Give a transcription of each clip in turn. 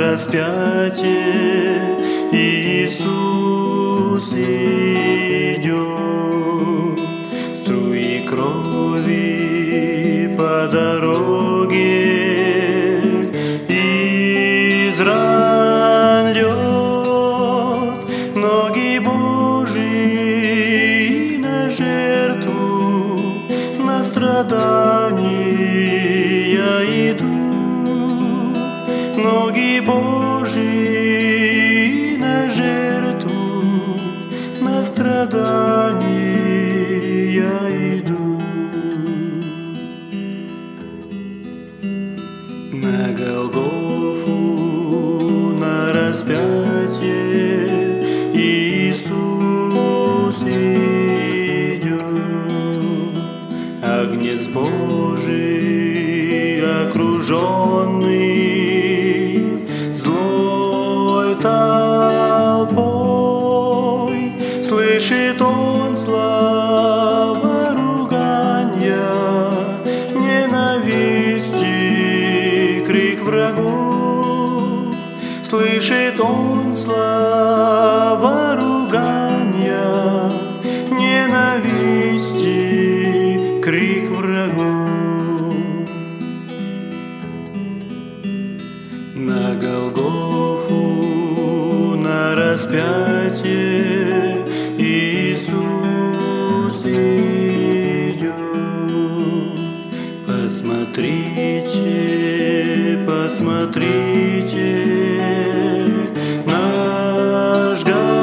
распятие Иисус идет, струи крови по дороге из ран льет, ноги Божьи на жертву, на страдания идут. Ноги Божьи на жертву, на страдания идут. На Голгофу, на распятие Иисус идет, Агнец Божий окруженный толпой, слышит он слова руганья, ненависти, крик врагов. Слышит он слова руганья, ненависти, крик врагов. На Голгофу, на распятие Иисус идет. Посмотрите, посмотрите, наш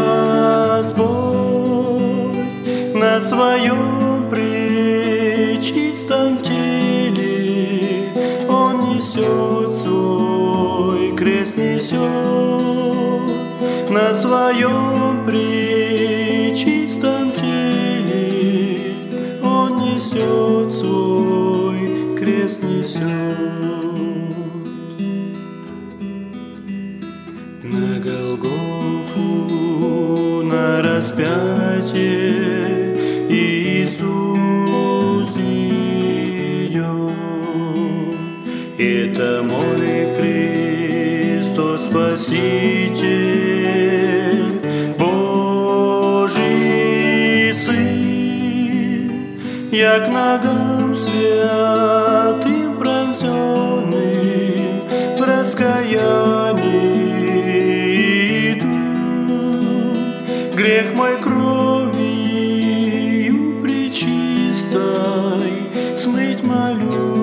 Господь на своем пречистом теле Он несет свой крест, несет на своем пречистом теле, Он несет свой крест, несет. На Голгофу, на распятие Иисус идет. Это мой Христос Спаситель, Божий Сын, я к ногам святым пронзенным в раскаянии иду. Грех мой кровью пречистой смыть молю.